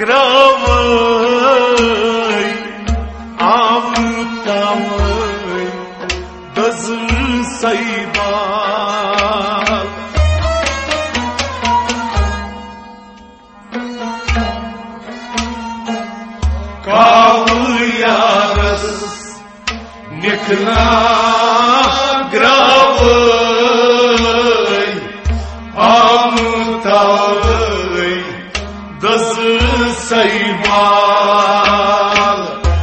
gravăi, amutavăi, dăzâl să-i bal. Ca iarăs necna gravăi, amutavăi, dăzâl să-i bal.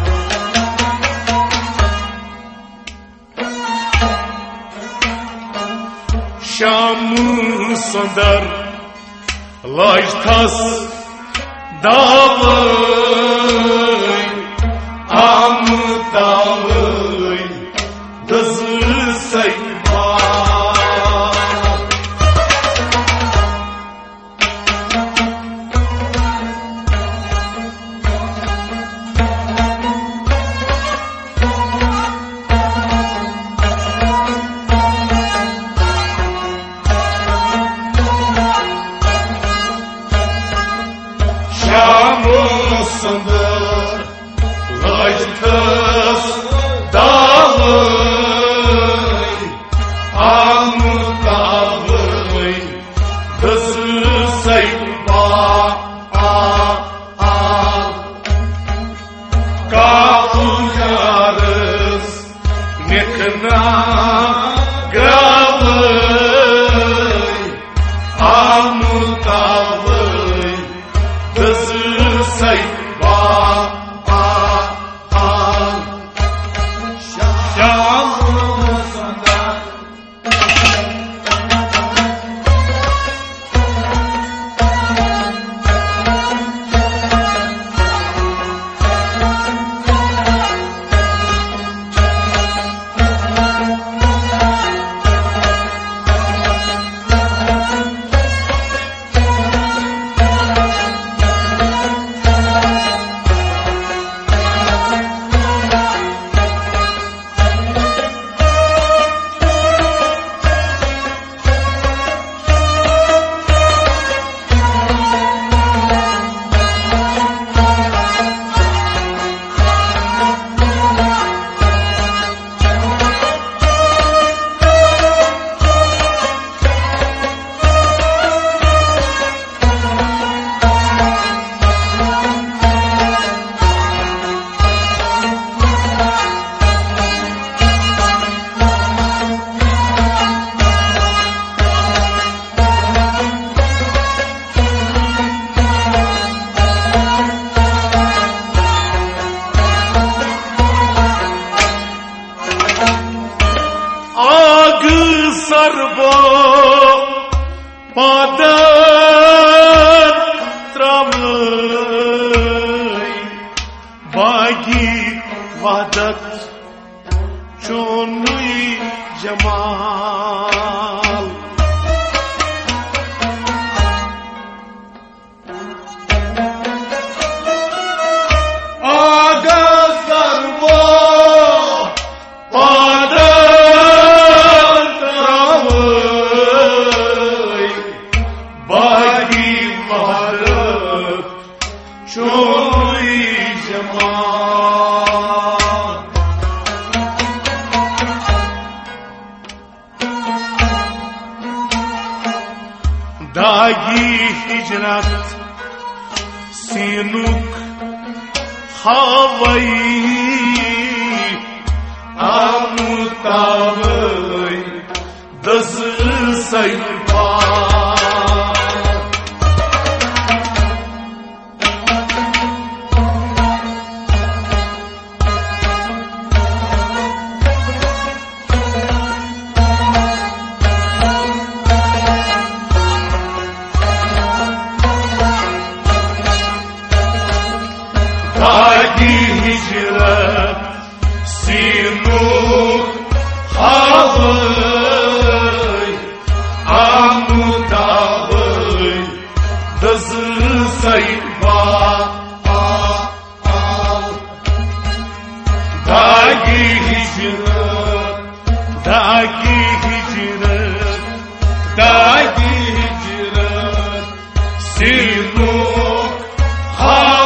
Și-am sondar l-aștas davăi, amutavăi, dăzâl să-i bal. Și-am sondar l-aștas davăi, amutavăi, dăzâl să-i bal. Ca iarăs necna gravăi, amutavăi, dăzâl să-i bal. Și-am sondar sarbo padat travăi, baghi vadat ciunui jamal. Aga sarbo padat travăi, baghi vadat ciunui jamal. Dagi hicrat sinuk havai, amutavăi, dăzâl să-i bal. Dagi hicrat sinuk havăi, amutavăi, dăzâl să-i bal. Dagi hicrat, dagi hicrat, dagi hicrat, sinuk havăi,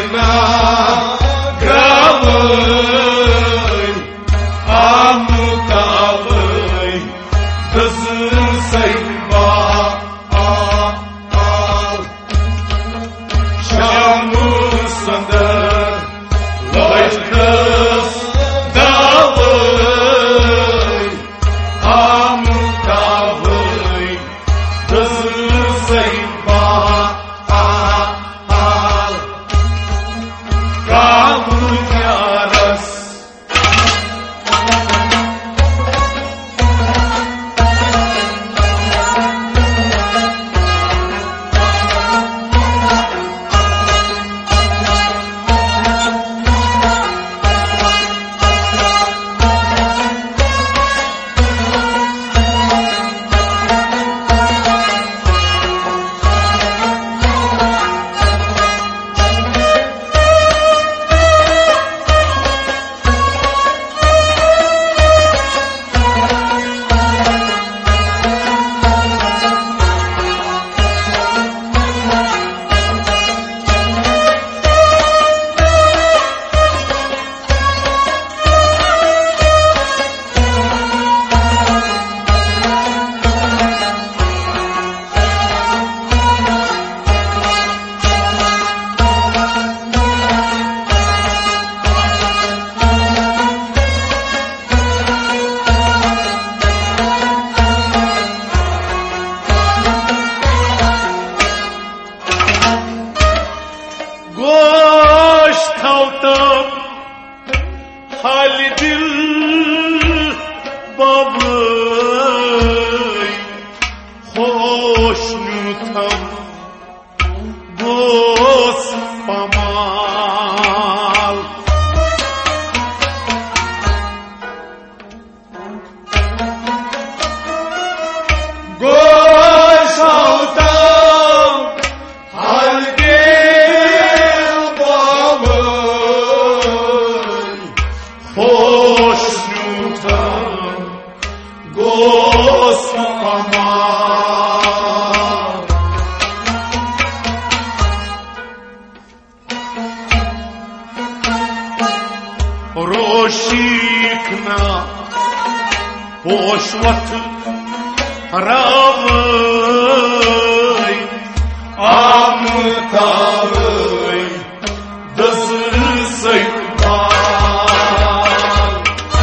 ikna gravăi, amutavăi, dăzânsăi ba, și-amu să-ndă, lăi-căs, davăi, amutavăi, dăzânsăi ba, Halidil babay, hoşnutam, dost pamal. Goşavtam, Halidil babay, hoşnutam, dost pamal. Roşikna poşvatı ravay, amtavay, dızısay bal.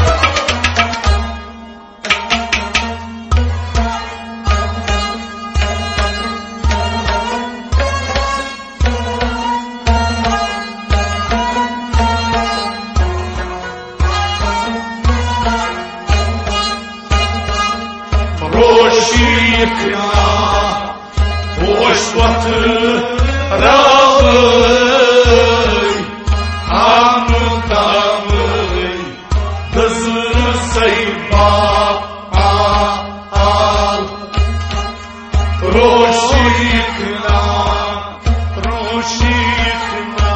Roşikna poşvatı ravay, amtavay, dızısay bal. Roşikna, roşikna,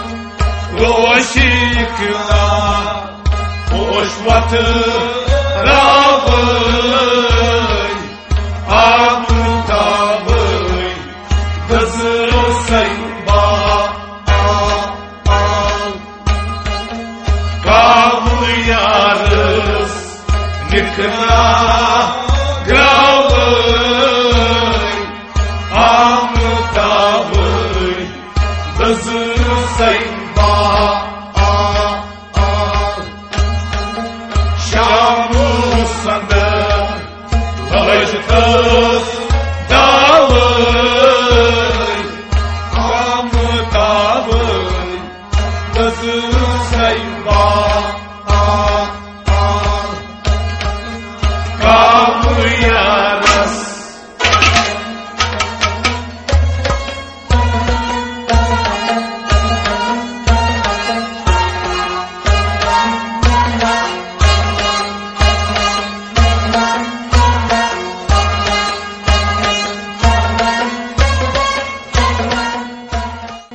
roşikna, poşvatı ravay, amtavay, dızısay bal. Kavlıyarız nikna gravay, amtavay, dızısay bal. Şamu sandı, lăi-căs, davăi, amtavăi, dăzânsăi ba, cavlıyarız